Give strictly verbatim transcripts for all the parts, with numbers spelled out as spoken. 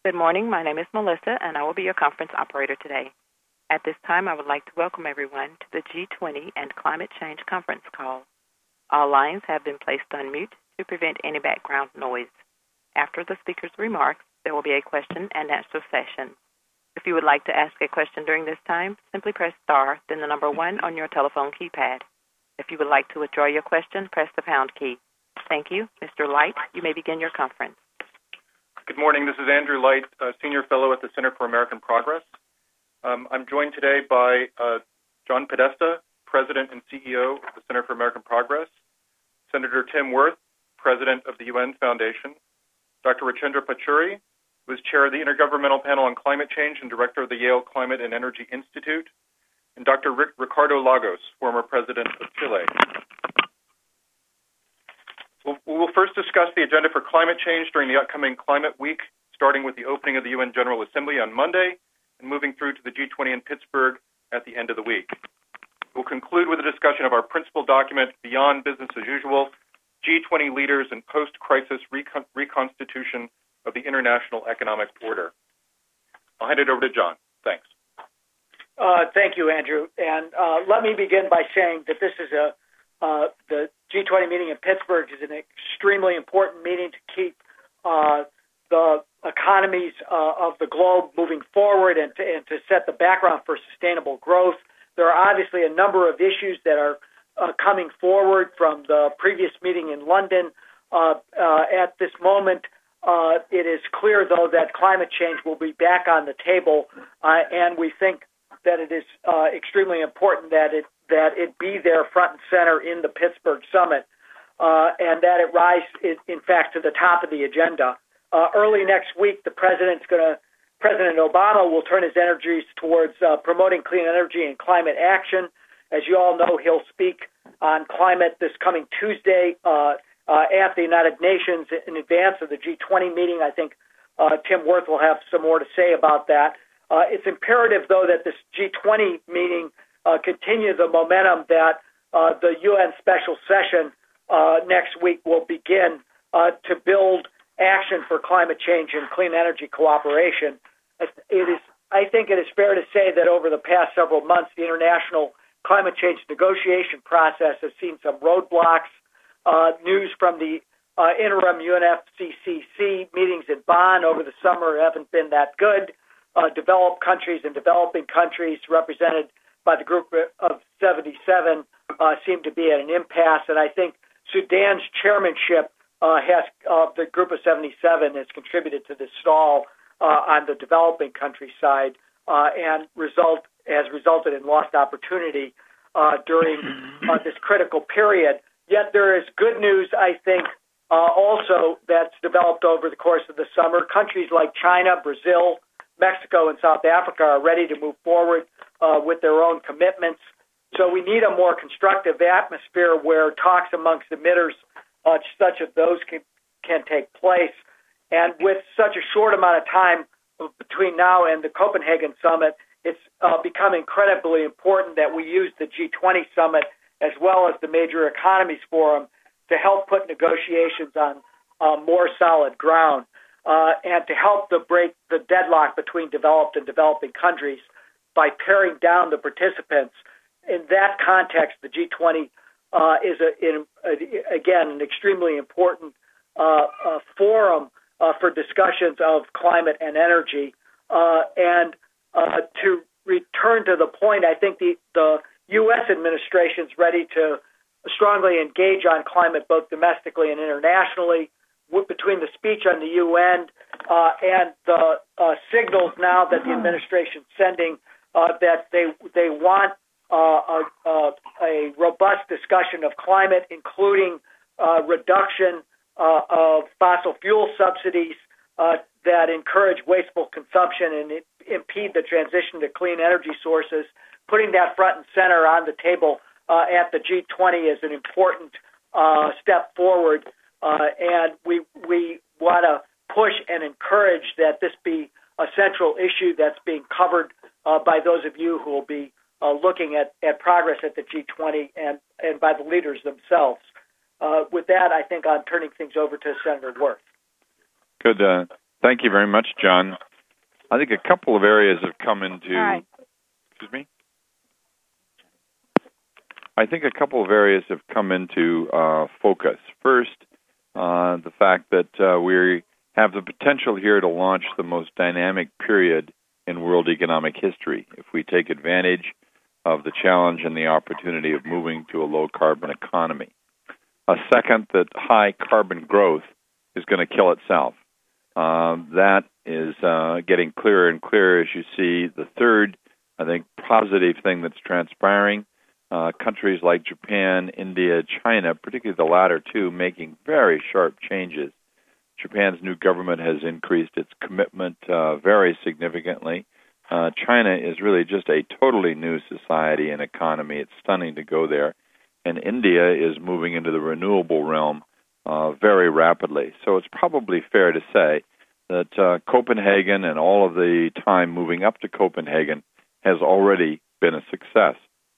Good morning. My name is Melissa, and I will be your conference operator today. At this time, I would like to welcome everyone to the G twenty and Climate Change Conference Call. All lines have been placed on mute to prevent any background noise. After the speaker's remarks, there will be a question and answer session. If you would like to ask a question during this time, simply press star, then the number one on your telephone keypad. If you would like to withdraw your question, press the pound key. Thank you. Mister Light, you may begin your conference. Good morning. This is Andrew Light, uh, Senior Fellow at the Center for American Progress. Um, I'm joined today by uh, John Podesta, President and C E O of the Center for American Progress, Senator Tim Wirth, President of the U N Foundation, Doctor Rajendra Pachauri, who is Chair of the Intergovernmental Panel on Climate Change and Director of the Yale Climate and Energy Institute, and Doctor Rick, Ricardo Lagos, former President of Chile. We'll, we will first discuss the agenda for climate change during the upcoming Climate Week, starting with the opening of the U N General Assembly on Monday and moving through to the G twenty in Pittsburgh at the end of the week. We'll conclude with a discussion of our principal document, Beyond Business as Usual, G twenty Leaders and Post-Crisis Recon- Reconstitution of the International Economic Order. I'll hand it over to John. Thanks. Uh, thank you, Andrew. And uh, let me begin by saying that this is a uh, the G twenty meeting in Pittsburgh is an extremely important meeting to keep uh, the economies uh, of the globe moving forward and to, and to set the background for sustainable growth. There are obviously a number of issues that are uh, coming forward from the previous meeting in London. Uh, uh, at this moment, uh, it is clear, though, that climate change will be back on the table, uh, and we think that it is uh, extremely important that it that it be there front and center in the Pittsburgh summit, uh, and that it rise, in, in fact, to the top of the agenda. Uh, early next week, the president's going to, President Obama will turn his energies towards uh, promoting clean energy and climate action. As you all know, he'll speak on climate this coming Tuesday uh, uh, at the United Nations in advance of the G twenty meeting. I think uh, Tim Wirth will have some more to say about that. Uh, it's imperative, though, that this G twenty meeting uh, continue the momentum that uh, the U N special session uh, next week will begin uh, to build action for climate change and clean energy cooperation. It is, I think it is fair to say that over the past several months, the international climate change negotiation process has seen some roadblocks. Uh, news from the uh, interim U N F C C C meetings in Bonn over the summer haven't been that good. Uh, developed countries and developing countries represented by the group of seventy-seven uh, seem to be at an impasse, and I think Sudan's chairmanship uh, has uh, the group of seventy-seven has contributed to this stall uh, on the developing country side uh, and result has resulted in lost opportunity uh, during uh, this critical period. Yet there is good news, I think, uh, also that's developed over the course of the summer. Countries like China, Brazil, Mexico, and South Africa are ready to move forward uh, with their own commitments. So we need a more constructive atmosphere where talks amongst emitters uh, such as those can, can take place. And with such a short amount of time between now and the Copenhagen summit, it's uh, become incredibly important that we use the G twenty summit as well as the Major Economies Forum to help put negotiations on uh, more solid ground. Uh, and to help the break the deadlock between developed and developing countries by paring down the participants. In that context, the G twenty uh, is, a, in, a, again, an extremely important uh, uh, forum uh, for discussions of climate and energy. Uh, and uh, to return to the point, I think the, the U S administration is ready to strongly engage on climate both domestically and internationally. Between the speech on the U N uh, and the uh, signals now that the administration is sending uh, that they they want uh, a, a robust discussion of climate, including uh, reduction uh, of fossil fuel subsidies uh, that encourage wasteful consumption and impede the transition to clean energy sources. Putting that front and center on the table uh, at the G twenty is an important uh, step forward. Uh, and we we want to push and encourage that this be a central issue that's being covered uh, by those of you who will be uh, looking at, at progress at the G twenty and, and by the leaders themselves. Uh, with that, I think I'm turning things over to Senator Wirth. Good. Uh, Thank you very much, John. I think a couple of areas have come into... Hi. Excuse me? I think a couple of areas have come into uh, focus. First, uh, the fact that uh, we have the potential here to launch the most dynamic period in world economic history if we take advantage of the challenge and the opportunity of moving to a low-carbon economy. A second, that high carbon growth is going to kill itself. Uh, that is uh, getting clearer and clearer as you see. The third, I think, positive thing that's transpiring, uh, countries like Japan, India, China, particularly the latter two, making very sharp changes. Japan's new government has increased its commitment uh, very significantly. Uh, China is really just a totally new society and economy. It's stunning to go there. And India is moving into the renewable realm uh, very rapidly. So it's probably fair to say that uh, Copenhagen and all of the time moving up to Copenhagen has already been a success.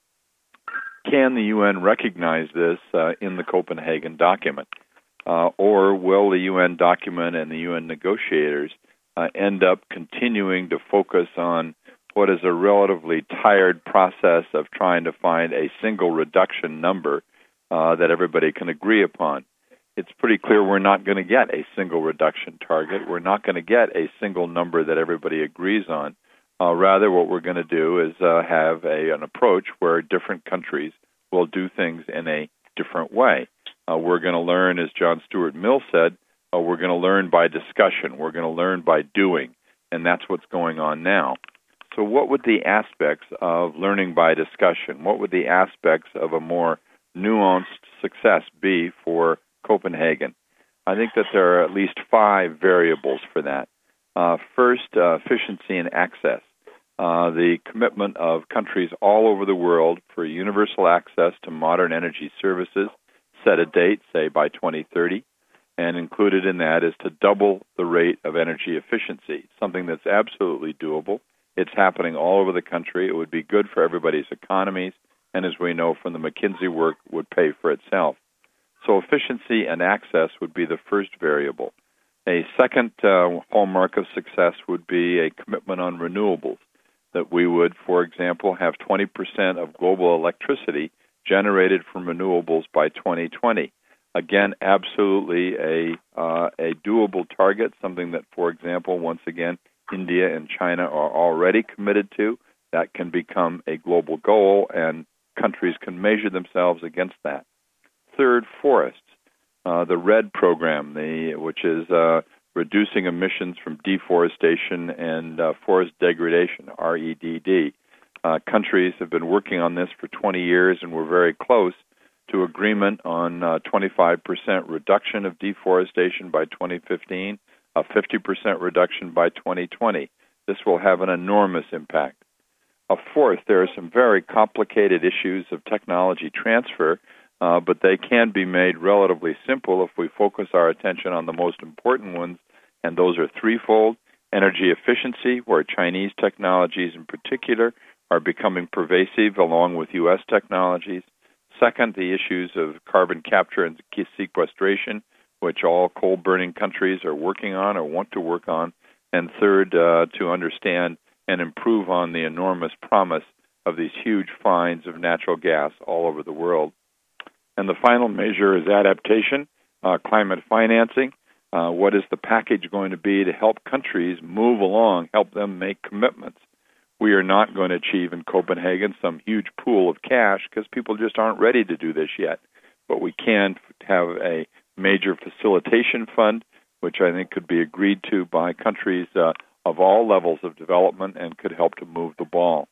Can the U N recognize this uh, in the Copenhagen document? Uh, or will the U N document and the U N negotiators uh, end up continuing to focus on what is a relatively tired process of trying to find a single reduction number uh, that everybody can agree upon? It's pretty clear we're not going to get a single reduction target. We're not going to get a single number that everybody agrees on. Uh, rather, what we're going to do is uh, have a, an approach where different countries will do things in a different way. Uh, we're going to learn, as John Stuart Mill said, uh, we're going to learn by discussion. We're going to learn by doing, and that's what's going on now. So what would the aspects of learning by discussion, what would the aspects of a more nuanced success be for Copenhagen? I think that there are at least five variables for that. Uh, first, uh, efficiency and access. Uh, the commitment of countries all over the world for universal access to modern energy services, set a date, say by twenty thirty, and included in that is to double the rate of energy efficiency, something that's absolutely doable. It's happening all over the country. It would be good for everybody's economies, and as we know from the McKinsey work, would pay for itself. So efficiency and access would be the first variable. A second uh, hallmark of success would be a commitment on renewables, that we would, for example, have twenty percent of global electricity generated from renewables by twenty twenty. Again, absolutely a uh, a doable target, something that, for example, once again, India and China are already committed to. That can become a global goal, and countries can measure themselves against that. Third, forests. Uh, the RED program, the, which is uh, reducing emissions from deforestation and uh, forest degradation, R E D D. Uh, countries have been working on this for twenty years, and we're very close to agreement on uh, twenty-five percent reduction of deforestation by twenty fifteen, a fifty percent reduction by twenty twenty. This will have an enormous impact. Uh, fourth, there are some very complicated issues of technology transfer, uh, but they can be made relatively simple if we focus our attention on the most important ones, and those are threefold. Energy efficiency, where Chinese technologies in particular are becoming pervasive along with U S technologies. Second, the issues of carbon capture and sequestration, which all coal-burning countries are working on or want to work on. And third, uh, to understand and improve on the enormous promise of these huge finds of natural gas all over the world. And the final measure is adaptation, uh, climate financing. Uh, what is the package going to be to help countries move along, help them make commitments? We are not going to achieve in Copenhagen some huge pool of cash because people just aren't ready to do this yet. But we can have a major facilitation fund, which I think could be agreed to by countries uh, of all levels of development and could help to move the ball.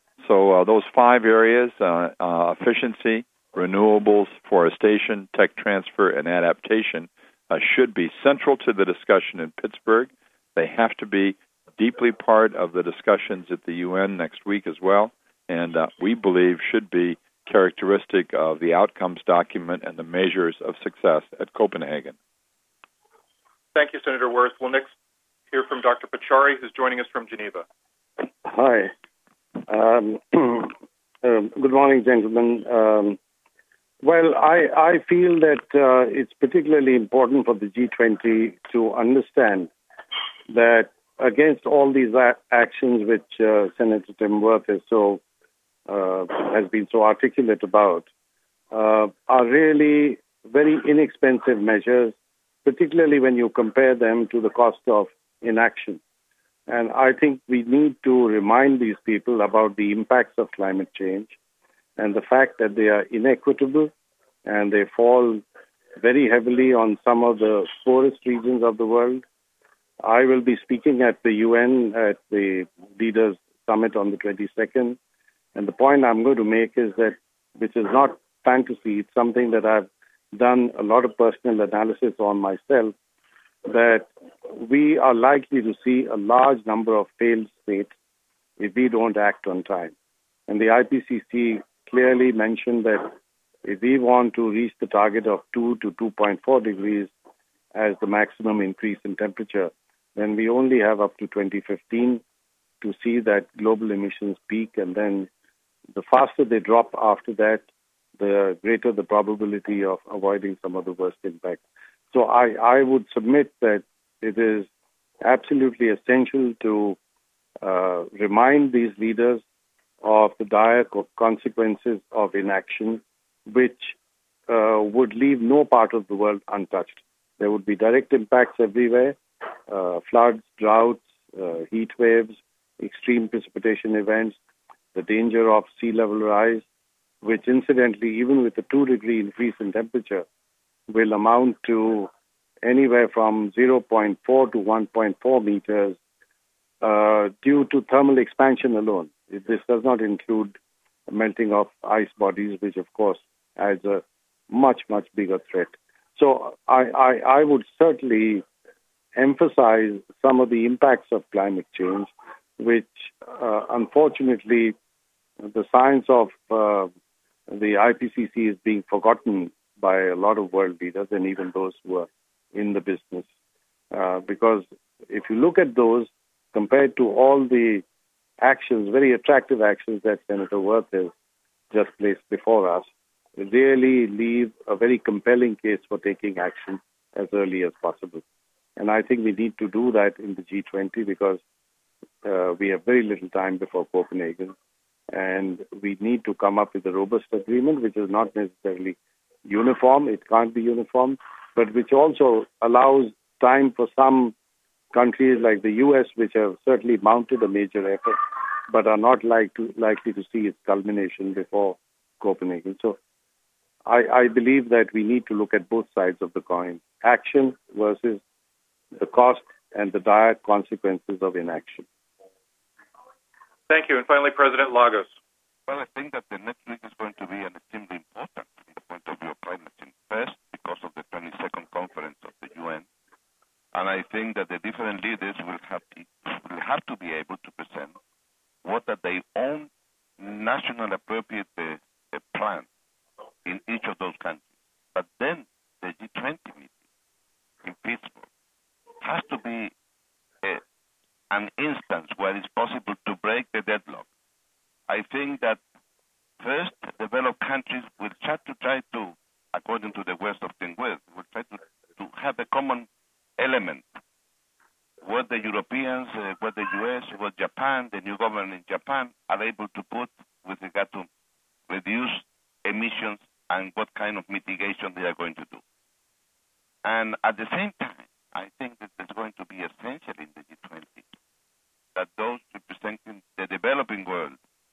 So uh, those five areas, uh, uh, efficiency, renewables, forestation, tech transfer, and adaptation, uh, should be central to the discussion in Pittsburgh. They have to be deeply part of the discussions at the U N next week as well, and uh, we believe should be characteristic of the outcomes document and the measures of success at Copenhagen. Thank you, Senator Wirth. We'll next hear from Doctor Pachauri, who's joining us from Geneva. Hi. Um, uh, good morning, gentlemen. Um, well, I, I feel that uh, it's particularly important for the G twenty to understand that against all these a- actions which uh, Senator Tim Wirth is so uh, has been so articulate about, uh, are really very inexpensive measures, particularly when you compare them to the cost of inaction. And I think we need to remind these people about the impacts of climate change and the fact that they are inequitable and they fall very heavily on some of the poorest regions of the world. I will be speaking at the U N at the Leaders Summit on the twenty-second. And the point I'm going to make is that, which is not fantasy, it's something that I've done a lot of personal analysis on myself, that we are likely to see a large number of failed states if we don't act on time. And the I P C C clearly mentioned that if we want to reach the target of two to two point four degrees as the maximum increase in temperature, then we only have up to twenty fifteen to see that global emissions peak, and then the faster they drop after that, the greater the probability of avoiding some of the worst impacts. So I, I would submit that it is absolutely essential to uh, remind these leaders of the dire co- consequences of inaction, which uh, would leave no part of the world untouched. There would be direct impacts everywhere, uh, floods, droughts, uh, heat waves, extreme precipitation events, the danger of sea level rise, which incidentally, even with a two degree increase in temperature, will amount to anywhere from zero point four to one point four meters uh, due to thermal expansion alone. This does not include melting of ice bodies, which of course adds a much, much bigger threat. So I, I, I would certainly emphasize some of the impacts of climate change, which uh, unfortunately the science of uh, the I P C C is being forgotten by a lot of world leaders and even those who are in the business. Uh, because if you look at those compared to all the actions, very attractive actions that Senator Wirth has just placed before us, really leave a very compelling case for taking action as early as possible. And I think we need to do that in the G twenty because uh, we have very little time before Copenhagen. And we need to come up with a robust agreement, which is not necessarily uniform. It can't be uniform, but which also allows time for some countries like the U S, which have certainly mounted a major effort, but are not like to, likely to see its culmination before Copenhagen. So I, I believe that we need to look at both sides of the coin, action versus the cost and the dire consequences of inaction. Thank you. And finally, President Lagos. Well, I think that the next week is going to be an extremely important from the point of view of climate change. First, because of the twenty-second conference of the U N, and I think that the different leaders will have to, will have to be able to present what are their own national appropriate uh, uh, plan in each of those countries. But then the G twenty meeting in Pittsburgh has to be uh, an instance where it's possible to break the deadlock. I think that first, developed countries will try to try to, according to the West of Tim Wirth, will try to, to have a common element. What the Europeans, uh, what the U S, what Japan, the new government in Japan are able to put with regard to reduce emissions and what kind of mitigation they are going to do. And at the same time, I think that it's going to be essential in the G twenty that those representing the developing world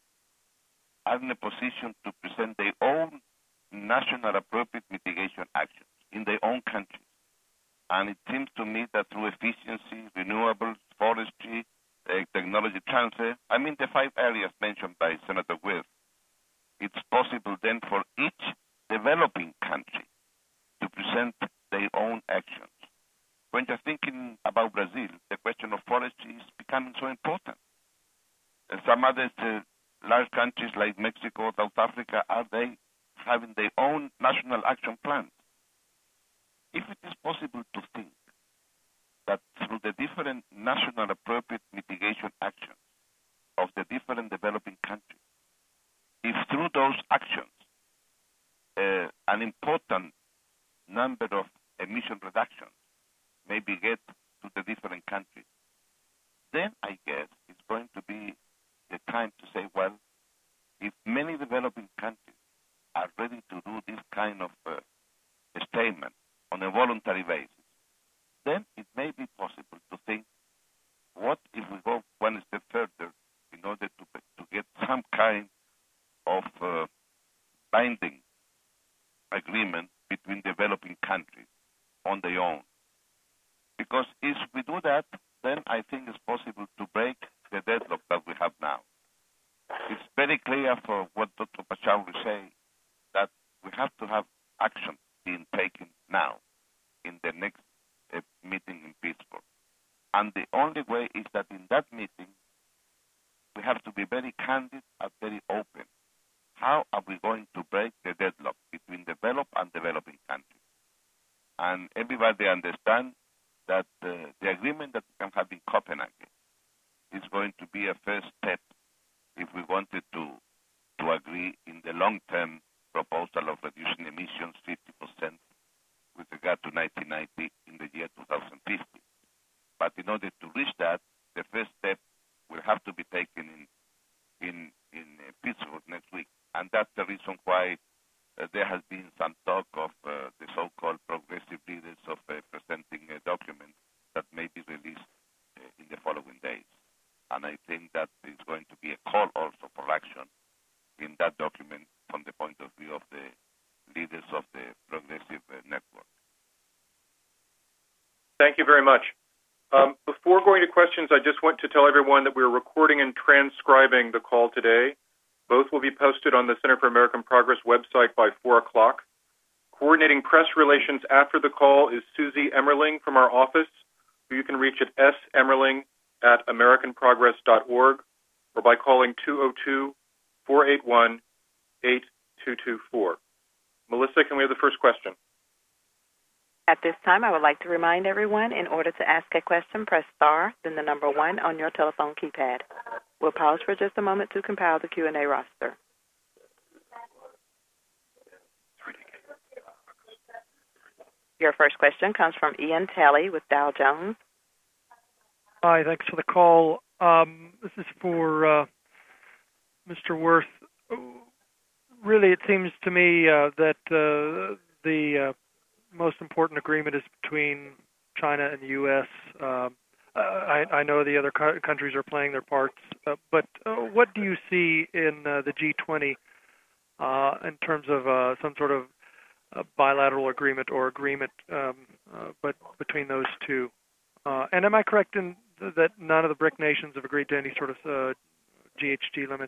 are in a position to present their own national appropriate mitigation actions in their own countries. And it seems to me that through efficiency, renewables, forestry, uh, technology transfer, I mean the five areas mentioned by Senator Wirth, it's possible then for each developing country to present their own actions. When you're thinking about Brazil, the question of forestry is becoming so important. And some other uh, large countries like Mexico, South Africa, are they having their own national action plans? If it is possible to think that through the different national appropriate mitigation actions of the different developing countries, if through those actions uh, an important number of emission reductions maybe get to the different countries, then I guess it's going to be the time to say, well, if many developing countries are ready to do this kind of uh, statement on a voluntary basis, then it may be possible to think, what if we go one step further in order to, to get some kind of uh, binding agreement between developing countries on their own? Because if we do that, then I think it's possible to break the deadlock that we have now. It's very clear for what Doctor Pachauri will say that we have to have action being taken now in the next uh, meeting in Pittsburgh. And the only way is that in that meeting, we have to be very candid and very open. How are we going to break the deadlock between developed and developing countries? And everybody understands that uh, the agreement that we can have in Copenhagen is going to be a first step if we wanted to, to agree in the long-term proposal of reducing emissions fifty percent with regard to nineteen ninety in the year two thousand fifty. But in order to reach that, the first step will have to be taken in in, in uh, Pittsburgh next week. And that's the reason why uh, there has been some talk of uh, the so-called progressive leaders of uh, presenting a document that may be released uh, in the following days. And I think that is going to be a call also for action in that document from the point of view of the leaders of the progressive uh, network. Thank you very much. Um, before going to questions, I just want to tell everyone that we're recording and transcribing the call today. Both will be posted on the Center for American Progress website by four o'clock. Coordinating press relations after the call is Susie Emmerling from our office, who you can reach at s emmerling at american progress dot org or by calling two oh two, four eight one, eight two two four. Melissa, can we have the first question? At this time, I would like to remind everyone, in order to ask a question, press star, then the number one on your telephone keypad. We'll pause for just a moment to compile the Q and A roster. Your first question comes from Ian Talley with Dow Jones. Hi, thanks for the call. Um, this is for uh, Mister Wirth. Really, it seems to me uh, that uh, the uh, most important agreement is between China and the U S. Uh, I, I know the other co- countries are playing their parts, uh, but uh, what do you see in uh, the G twenty uh, in terms of uh, some sort of uh, bilateral agreement or agreement um, uh, but between those two? Uh, and am I correct in th- that none of the BRIC nations have agreed to any sort of uh, G H G limits?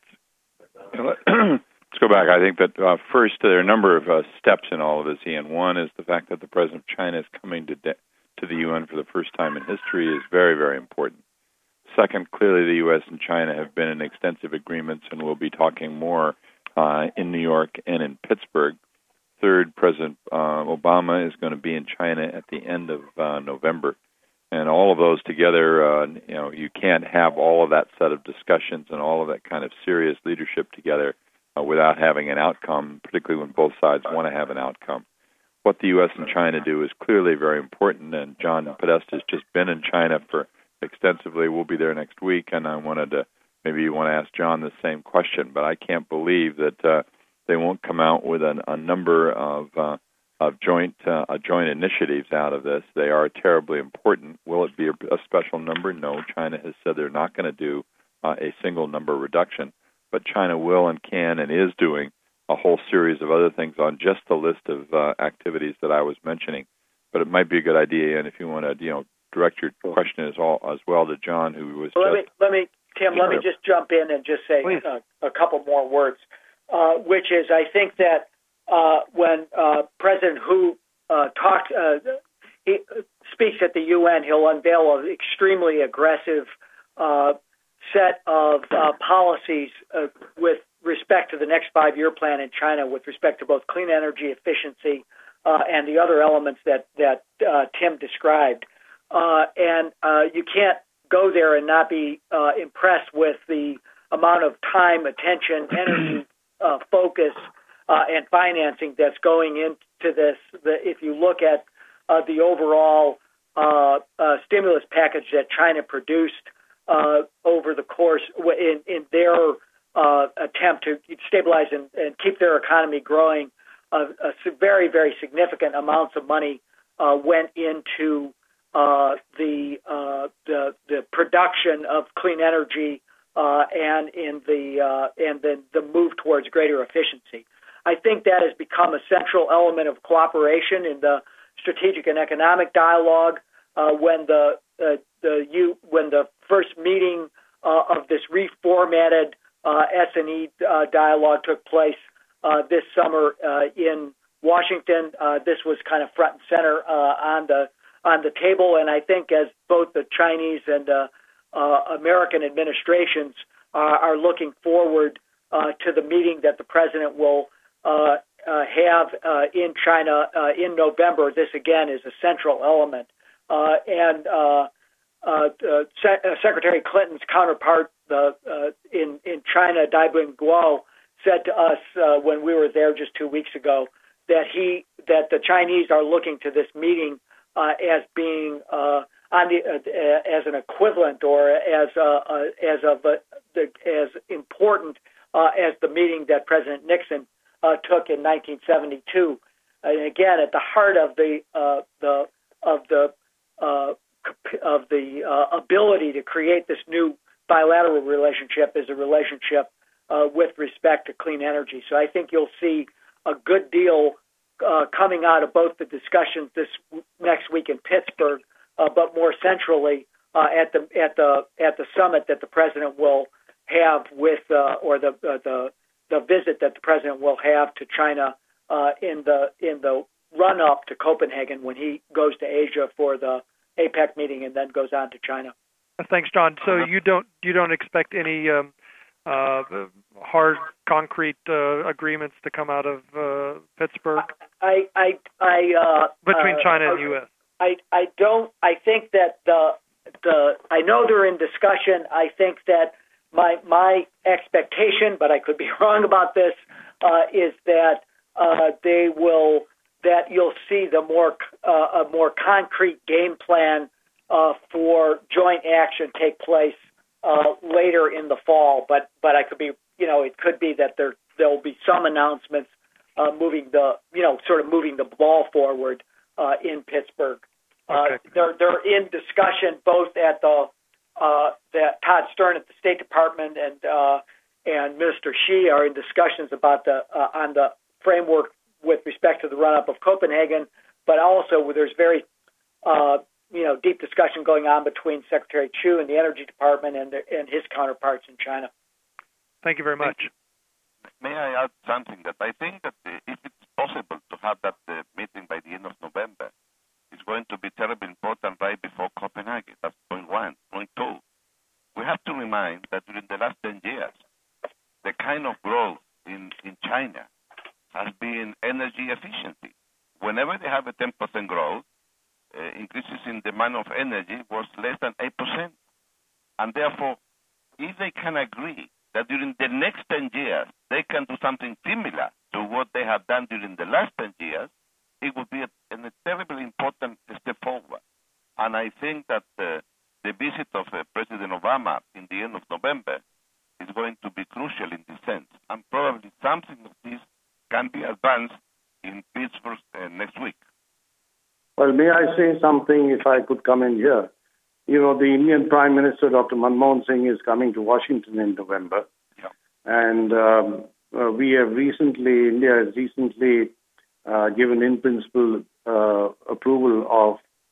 Let's go back. I think that uh, first, there are a number of uh, steps in all of this, Ian. One is the fact that the President of China is coming to de- to the U N for the first time in history is very, very important. Second, clearly the U S and China have been in extensive agreements and will be talking more uh, in New York and in Pittsburgh. Third, President uh, Obama is going to be in China at the end of uh, November. And all of those together, uh, you know, you can't have all of that set of discussions and all of that kind of serious leadership together uh, without having an outcome, particularly when both sides want to have an outcome. What the U S and China do is clearly very important, and John Podesta has just been in China for extensively. We'll be there next week, and I wanted to, maybe you want to ask John the same question, but I can't believe that uh, they won't come out with an, a number of uh, of joint uh, joint initiatives out of this. They are terribly important. Will it be a, a special number? No. China has said they're not going to do uh, a single number reduction, but China will and can and is doing a whole series of other things on just the list of uh, activities that I was mentioning. But it might be a good idea, and if you want to, you know, direct your question as, all, as well to John, who was well, just... Let me, let me Tim, sure. let me just jump in and just say uh, a couple more words, uh, which is I think that uh, when uh, President Hu uh, talked, uh, he speaks at the U N, he'll unveil an extremely aggressive uh, set of uh, policies uh, with respect to the next five-year plan in China with respect to both clean energy efficiency uh, and the other elements that, that uh, Tim described. Uh, and uh, you can't go there and not be uh, impressed with the amount of time, attention, energy, uh, focus, uh, and financing that's going into this. The, if you look at uh, the overall uh, uh, stimulus package that China produced uh, over the course in, in their uh, attempt to stabilize and, and keep their economy growing. Uh, a very, very significant amounts of money uh, went into uh, the, uh, the the production of clean energy uh, and in the uh, and then the move towards greater efficiency. I think that has become a central element of cooperation in the strategic and economic dialogue. Uh, when the uh, the you when the first meeting uh, of this reformatted uh, S and E uh, dialogue took place uh, this summer uh, in Washington, uh, this was kind of front and center uh, on the on the table. And I think as both the Chinese and uh, uh, American administrations uh, are looking forward uh, to the meeting that the president will uh, uh, have uh, in China uh, in November, this again is a central element. Uh, and uh, uh, uh, Se- uh, Secretary Clinton's counterpart uh, uh, in in China, Dai Bingguo, said to us uh, when we were there just two weeks ago that he that the Chinese are looking to this meeting uh, as being uh, on the, uh, as an equivalent or as uh, uh, as of uh, the, as important uh, as the meeting that President Nixon uh, took in nineteen seventy-two. And again, at the heart of the uh, the of the uh, of the uh, ability to create this new bilateral relationship is a relationship uh, with respect to clean energy. So I think you'll see a good deal uh, coming out of both the discussions this next week in Pittsburgh, uh, but more centrally uh, at the at the at the summit that the president will have with, uh, or the, uh, the the visit that the president will have to China uh, in the in the run up to Copenhagen when he goes to Asia for the APEC meeting and then goes on to China. Thanks, John. So you don't you don't expect any um, uh, hard, concrete uh, agreements to come out of uh, Pittsburgh? I, I, I, uh, between uh, China and the U S. I, I don't. I think that the the. I know they're in discussion. I think that my my expectation, but I could be wrong about this, uh, is that uh, they will. That you'll see the more uh, a more concrete game plan uh, for joint action take place uh, later in the fall. But but I could be, you know, it could be that there there will be some announcements uh, moving the, you know, sort of moving the ball forward uh, in Pittsburgh. Okay. Uh, they're they're in discussion both at the uh, that Todd Stern at the State Department and uh, and Minister Xi are in discussions about the uh, on the framework with respect to the run-up of Copenhagen, but also there's very, uh, you know, deep discussion going on between Secretary Chu and the Energy Department and the, and his counterparts in China. Thank you very much. May I add something? That I think that uh, if it's possible to have that uh, meeting by the end of November, it's going to be terribly important right before Copenhagen. That's point one. Point two, we have to remind that during the last ten years, the kind of growth in, in China has been energy efficiency. Whenever they have a ten percent growth, uh, increases in demand of energy was less than eight percent. And therefore, if they can agree that during the next ten years, they can do something similar to what they have done during the last ten years, it would be a, a terribly important step forward. And I think that uh, the visit of uh, President Obama in the end of November is going to be crucial in this sense. And probably something of this can be advanced in Pittsburgh uh, next week. Well, may I say something if I could come in here? You know, the Indian Prime Minister, Doctor Manmohan Singh, is coming to Washington in November. Yeah. And um, uh, we have recently, India has recently uh, given in principle uh, approval of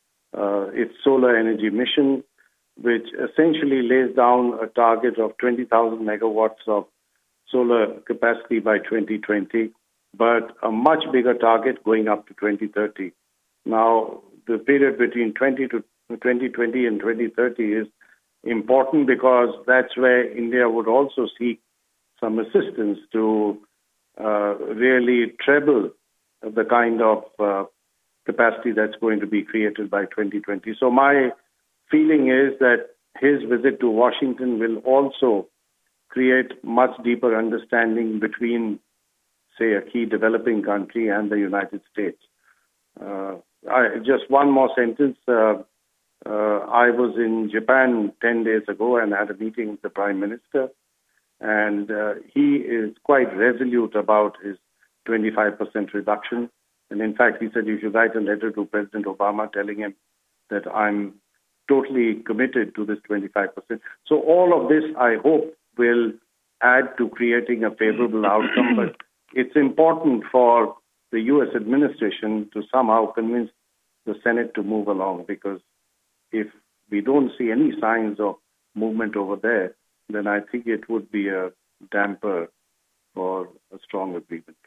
uh, its solar energy mission, which essentially lays down a target of twenty thousand megawatts of solar capacity by twenty twenty, but a much bigger target going up to twenty thirty. Now, the period between twenty to twenty twenty and twenty thirty is important because that's where India would also seek some assistance to uh, really treble the kind of uh, capacity that's going to be created by twenty twenty. So my feeling is that his visit to Washington will also create much deeper understanding between, say, a key developing country and the United States. Uh, I, just one more sentence. Uh, Uh, I was in Japan ten days ago and had a meeting with the Prime Minister, and uh, he is quite resolute about his twenty-five percent reduction. And in fact, he said you should write a letter to President Obama telling him that I'm totally committed to this twenty-five percent. So all of this, I hope, will add to creating a favorable outcome. But it's important for the U S administration to somehow convince the Senate to move along, because if we don't see any signs of movement over there, then I think it would be a damper for a strong agreement.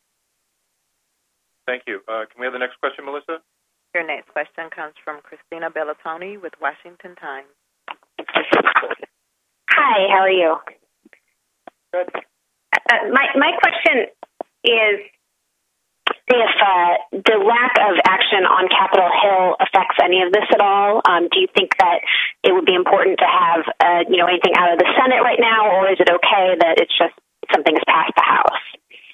Thank you. Uh, can we have the next question, Melissa? Your next question comes from Christina Bellatoni with Washington Times. Hi, how are you? Good. Uh, my my question is if uh, the lack of action on Capitol Hill affects any of this at all. Um, do you think that it would be important to have uh, you know anything out of the Senate right now, or is it okay that it's just something that's passed the House?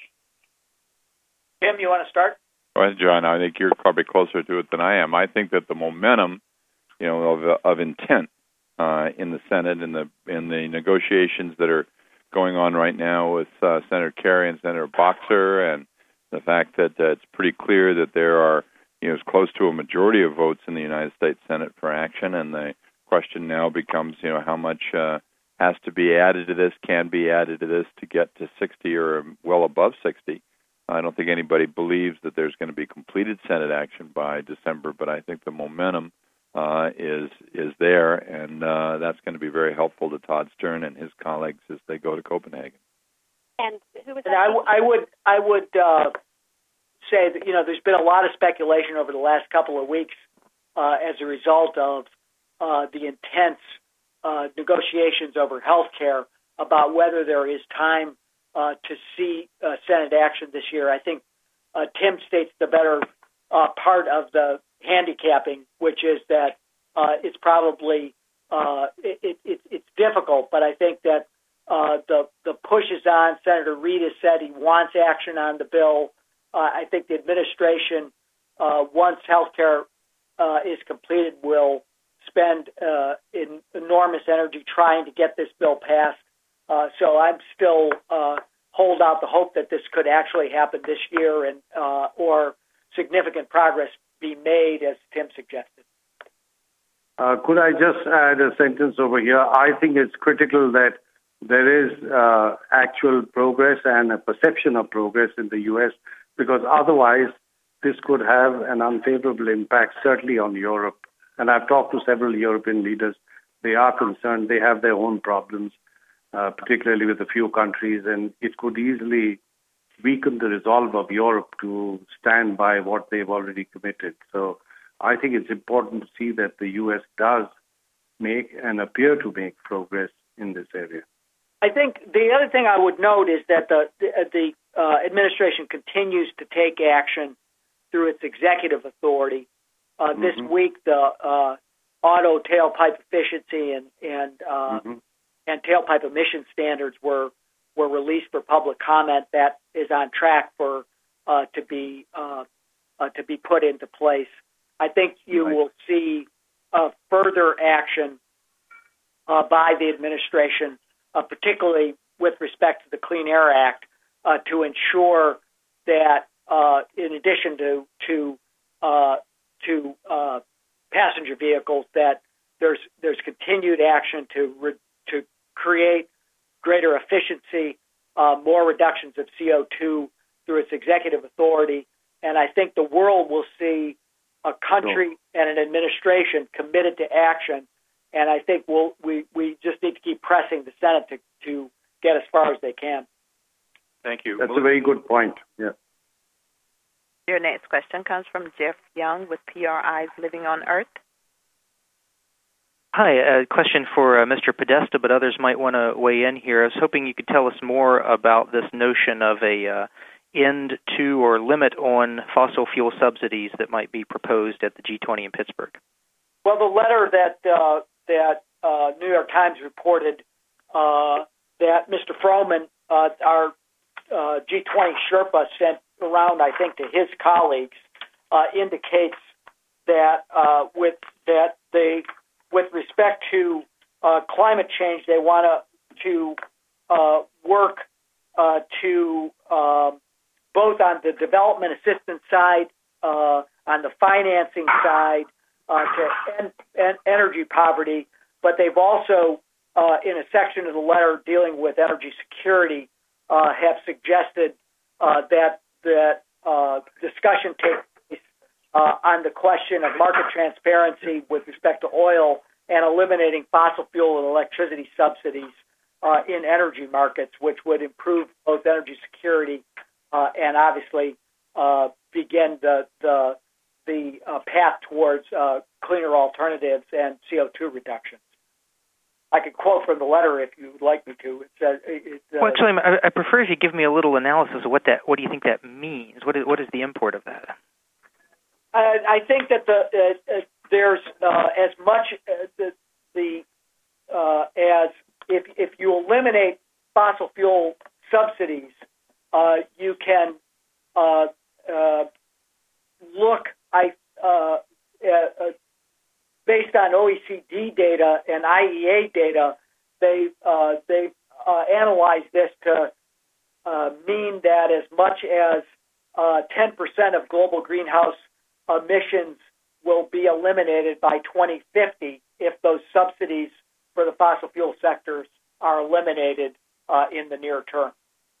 Tim, you want to start? Well, John, I think you're probably closer to it than I am. I think that the momentum, you know, of of intent uh, in the Senate and the in the negotiations that are going on right now with uh, Senator Kerry and Senator Boxer, and the fact that uh, it's pretty clear that there are, you know, as close to a majority of votes in the United States Senate for action, and the question now becomes, you know, how much uh, has to be added to this, can be added to this to get to sixty or well above sixty. I don't think anybody believes that there's going to be completed Senate action by December, but I think the momentum uh, is is there, and uh, that's going to be very helpful to Todd Stern and his colleagues as they go to Copenhagen. And who was and I, w- I would I would uh, say that, you know, there's been a lot of speculation over the last couple of weeks uh, as a result of uh, the intense uh, negotiations over health care about whether there is time Uh, to see uh, Senate action this year. I think uh, Tim states the better uh, part of the handicapping, which is that uh, it's probably uh, it, it, it's difficult, but I think that uh, the the push is on. Senator Reid has said he wants action on the bill. Uh, I think the administration, uh, once health care uh, is completed, will spend uh, in enormous energy trying to get this bill passed. Uh, so I'm still uh, hold out the hope that this could actually happen this year, and uh, or significant progress be made, as Tim suggested. Uh, could I just add a sentence over here? I think it's critical that there is uh, actual progress and a perception of progress in the U S, because otherwise this could have an unfavorable impact, certainly on Europe. And I've talked to several European leaders. They are concerned. They have their own problems. Uh, particularly with a few countries, and it could easily weaken the resolve of Europe to stand by what they've already committed. So I think it's important to see that the U S does make and appear to make progress in this area. I think the other thing I would note is that the the, the uh, administration continues to take action through its executive authority. Uh, mm-hmm. This week, the uh, auto tailpipe efficiency and and uh, mm-hmm. and tailpipe emission standards were were released for public comment. That is on track for uh, to be uh, uh, to be put into place. I think you right. will see uh, further action uh, by the administration, uh, particularly with respect to the Clean Air Act, uh, to ensure that uh, in addition to to uh, to uh, passenger vehicles, that there's there's continued action to re- to create greater efficiency, uh, more reductions of C O two through its executive authority. And I think the world will see a country and an administration committed to action. And I think we'll, we we just need to keep pressing the Senate to, to get as far as they can. Thank you. That's a very good point. Yeah. Your next question comes from Jeff Young with P R I's Living on Earth. Hi, a question for uh, Mister Podesta, but others might want to weigh in here. I was hoping you could tell us more about this notion of a uh, end to or limit on fossil fuel subsidies that might be proposed at the G twenty in Pittsburgh. Well, the letter that uh, that uh, New York Times reported uh, that Mister Froman, uh, our uh, G twenty Sherpa, sent around, I think, to his colleagues, uh, indicates that uh, with that they, with respect to uh, climate change, they want to to uh, work uh, to uh, both on the development assistance side, uh, on the financing side, uh, to end, end energy poverty. But they've also, uh, in a section of the letter dealing with energy security, uh, have suggested uh, that that uh, discussion take place uh, on the question of market transparency with respect to oil and eliminating fossil fuel and electricity subsidies uh, in energy markets, which would improve both energy security uh, and obviously uh, begin the the, the uh, path towards uh, cleaner alternatives and C O two reductions. I could quote from the letter if you would like me to. It says, it, uh, well, actually, I, I prefer if you give me a little analysis of what that. What do you think that means? What is what is the import of that? I, I think that the uh, uh, there's uh, as much uh, the, the uh, as if if you eliminate fossil fuel subsidies, uh, you can uh, uh, look. I uh, uh, based on O E C D data and I E A data, they uh, they uh, analyzed this to uh, mean that as much as uh, ten percent of global greenhouse emissions will be eliminated by twenty fifty if those subsidies for the fossil fuel sectors are eliminated uh, in the near term.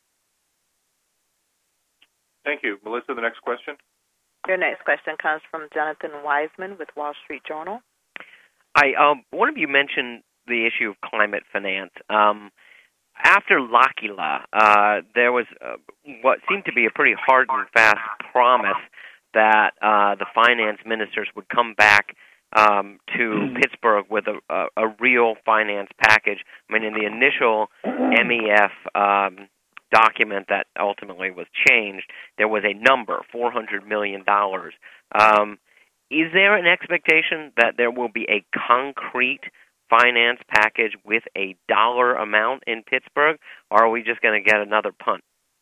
Thank you. Melissa, the next question. Your next question comes from Jonathan Wiseman with Wall Street Journal. Hi. Um, one of you mentioned the issue of climate finance. Um, after L'Aquila, uh, there was uh, what seemed to be a pretty hard and fast promise that uh, the finance ministers would come back um, to Pittsburgh with a, a, a real finance package. I mean, in the initial M E F um, document that ultimately was changed, there was a number, four hundred million dollars. Um, is there an expectation that there will be a concrete finance package with a dollar amount in Pittsburgh, or are we just going to get another punt?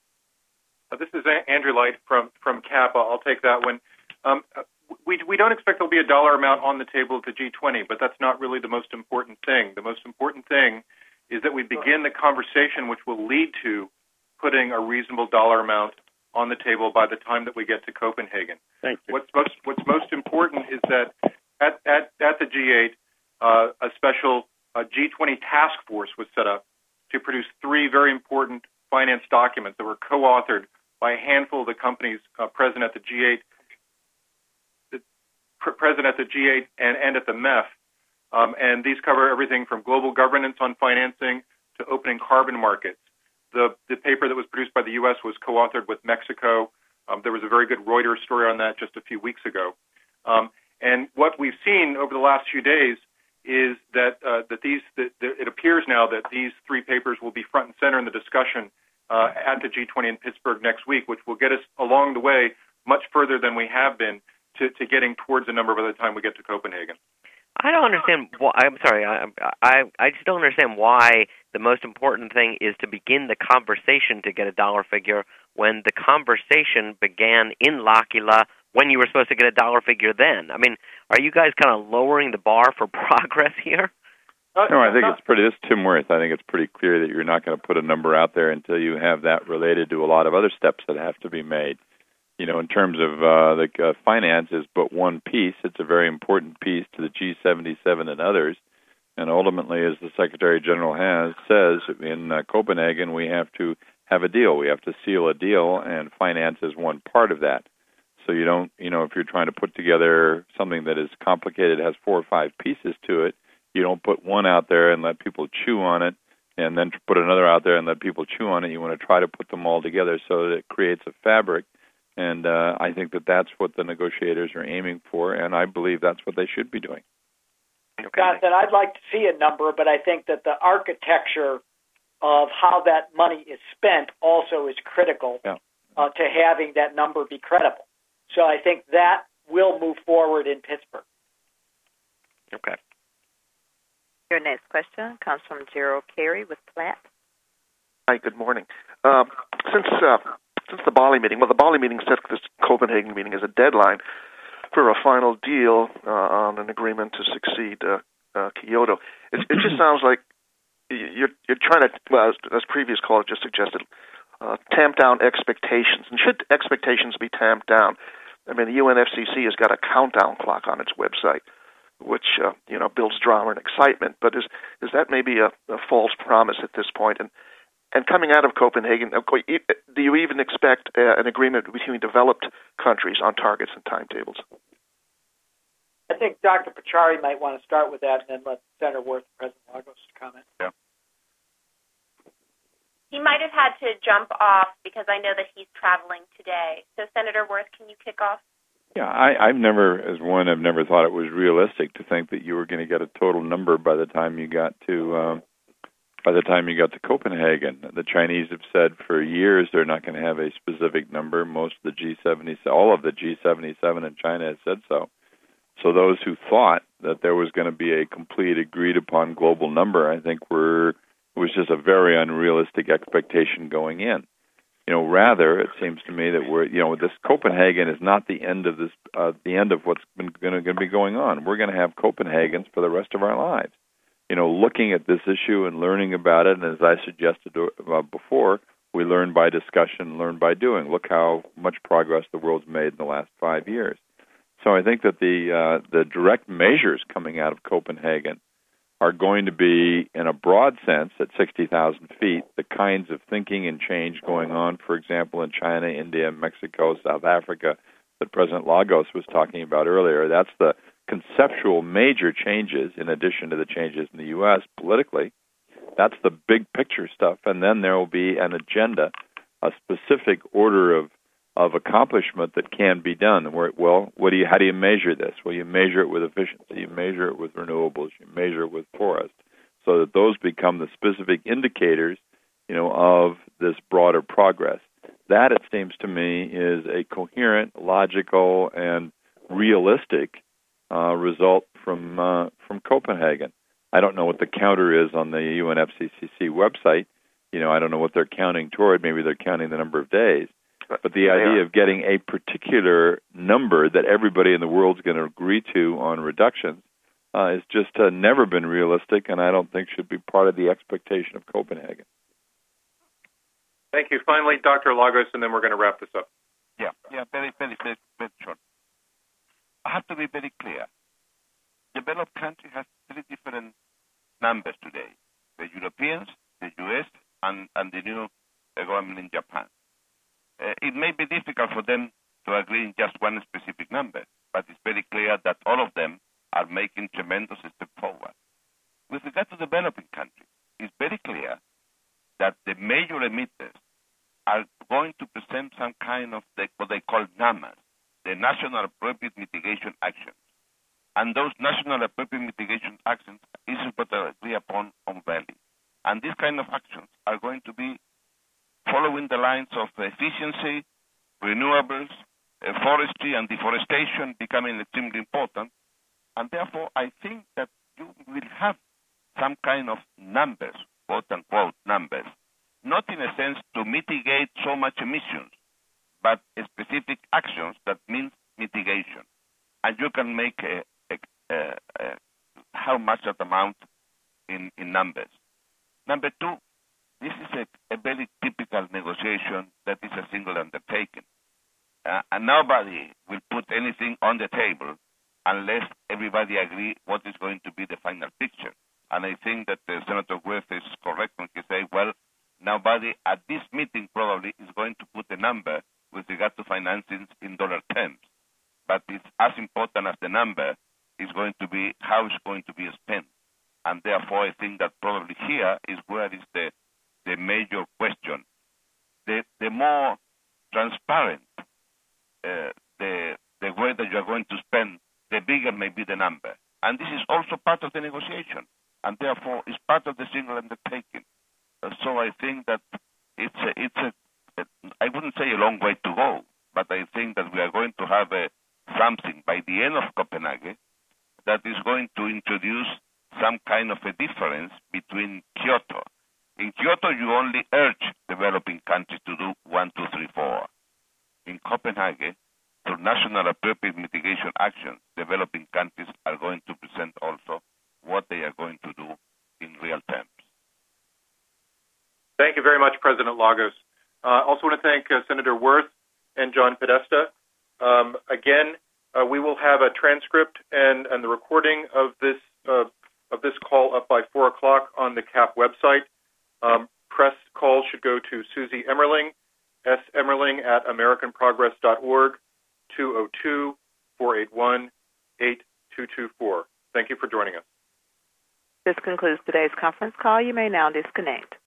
Uh, this is a- Andrew Light from, from C A P. I'll take that one. Um, we, we don't expect there'll be a dollar amount on the table at the G twenty, but that's not really the most important thing. The most important thing is that we begin the conversation which will lead to putting a reasonable dollar amount on the table by the time that we get to Copenhagen. Thank you. What's most, what's most important is that at, at, at the G eight, uh, a special uh, G twenty task force was set up to produce three very important finance documents that were co-authored by a handful of the companies uh, present at the G eight, the, pr- present at the G eight and, and at the M E F. Um, and these cover everything from global governance on financing to opening carbon markets. The, the paper that was produced by the U S was co-authored with Mexico. Um, there was a very good Reuters story on that just a few weeks ago. Um, and what we've seen over the last few days is that uh, that these that, that it appears now that these three papers will be front and center in the discussion uh, at the G twenty in Pittsburgh next week, which will get us along the way much further than we have been to, to getting towards a number by the time we get to Copenhagen. I don't understand why. I'm sorry. I, I I just don't understand why the most important thing is to begin the conversation to get a dollar figure when the conversation began in L'Aquila when you were supposed to get a dollar figure then. I mean, are you guys kind of lowering the bar for progress here? No, I think it's pretty. This is Tim Wirth. I think it's pretty clear that you're not going to put a number out there until you have that related to a lot of other steps that have to be made. You know, in terms of uh, the uh, finance is but one piece. It's a very important piece to the G seventy-seven and others. And ultimately, as the Secretary General has says in uh, Copenhagen, we have to have a deal. We have to seal a deal, and finance is one part of that. So you don't, you know, if you're trying to put together something that is complicated, has four or five pieces to it, you don't put one out there and let people chew on it, and then put another out there and let people chew on it. You want to try to put them all together so that it creates a fabric. And uh, I think that that's what the negotiators are aiming for, and I believe that's what they should be doing. Okay. Jonathan, I'd like to see a number, but I think that the architecture of how that money is spent also is critical yeah. uh, to having that number be credible. So I think that will move forward in Pittsburgh. Okay. Your next question comes from Gerald Carey with Platt. Hi, good morning. Uh, since uh, since the Bali meeting, well, the Bali meeting set this Copenhagen meeting as a deadline for a final deal uh, on an agreement to succeed uh, uh, Kyoto. It, it just sounds like you're you're trying to, well, as, as previous caller just suggested, uh, tamp down expectations. And should expectations be tamped down? I mean, the U N F C C has got a countdown clock on its website, which uh, you know builds drama and excitement. But is is that maybe a, a false promise at this point? And and coming out of Copenhagen, do you even expect uh, an agreement between developed countries on targets and timetables? I think Doctor Pachauri might want to start with that, and then let Senator Wirth and President Lagos comment. Yeah. He might have had to jump off because I know that he's traveling today. So, Senator Wirth, can you kick off? Yeah, I, I've never, as one, I've never thought it was realistic to think that you were going to get a total number by the time you got to, um, by the time you got to Copenhagen. The Chinese have said for years they're not going to have a specific number. Most of the G seventy, all of the G seventy-seven in China has said so. So those who thought that there was going to be a complete agreed-upon global number, I think were it was just a very unrealistic expectation going in. You know, rather, it seems to me that we're, you know, this Copenhagen is not the end of this, uh, the end of what's been going to be going on. We're going to have Copenhagens for the rest of our lives. You know, looking at this issue and learning about it, and as I suggested uh, before, we learn by discussion, learn by doing. Look how much progress the world's made in the last five years. So I think that the uh, the direct measures coming out of Copenhagen are going to be, in a broad sense, at sixty thousand feet, the kinds of thinking and change going on, for example, in China, India, Mexico, South Africa, that President Lagos was talking about earlier. That's the conceptual major changes, in addition to the changes in the U S politically. That's the big picture stuff, and then there will be an agenda, a specific order of of accomplishment that can be done. Where, well, what do you? How do you measure this? Well, you measure it with efficiency. You measure it with renewables. You measure it with forest, so that those become the specific indicators, you know, of this broader progress. That, it seems to me, is a coherent, logical, and realistic uh, result from uh, from Copenhagen. I don't know what the counter is on the U N F C C C website. You know, I don't know what they're counting toward. Maybe they're counting the number of days. But the idea of getting a particular number that everybody in the world is going to agree to on reductions uh, is just uh, never been realistic, and I don't think should be part of the expectation of Copenhagen. Thank you. Finally, Doctor Lagos, and then we're going to wrap this up. Yeah, yeah, very, very, very, very short. I have to be very clear. Developed country has three different numbers today: the Europeans, the U S, and, and the new uh, government in Japan. Uh, it may be difficult for them to agree in just one specific number, but it's very clear that all of them are making tremendous steps forward. With regard to developing countries, it's very clear that the major emitters are going to present some kind of the, what they call NAMAs, the National Appropriate Mitigation Actions. And those National Appropriate Mitigation Actions is what they agree upon on Bali. And these kind of actions are going to be following the lines of efficiency, renewables, uh, forestry, and deforestation becoming extremely important. And therefore, I think that you will have some kind of numbers, quote-unquote numbers, not in a sense to mitigate so much emissions, but specific actions that means mitigation. And you can make a, a, a, a, how much that amount in, in numbers. Number two, this is a, a very typical negotiation that is a single undertaking. Uh, and nobody will put anything on the table unless everybody agree what is going to be the final picture. And I think that uh, Senator Wirth is correct when he says, well, nobody at this meeting probably is going to put a number with regard to financing in dollar terms. But it's as important as the number is going to be how it's going to be spent. And therefore, I think that probably here is where is the the major question. The the more transparent uh, the the way that you are going to spend, the bigger may be the number. And this is also part of the negotiation, and therefore is part of the single undertaking. Uh, so I think that it's a, it's a, a I wouldn't say a long way to go, but I think that we are going to have a, something by the end of Copenhagen that is going to introduce some kind of a difference between Kyoto. In Kyoto, you only urge developing countries to do one, two, three, four. In Copenhagen, through national appropriate mitigation actions, developing countries are going to present also what they are going to do in real terms. Thank you very much, President Lagos. I uh, also want to thank uh, Senator Wirth and John Podesta. Um, again, uh, we will have a transcript and, and the recording of this uh, of this call up by four o'clock on the C A P website. Um, press calls should go to Susie Emmerling, S. Emmerling at american progress dot org, two oh two, four eight one, eight two two four. Thank you for joining us. This concludes today's conference call. You may now disconnect.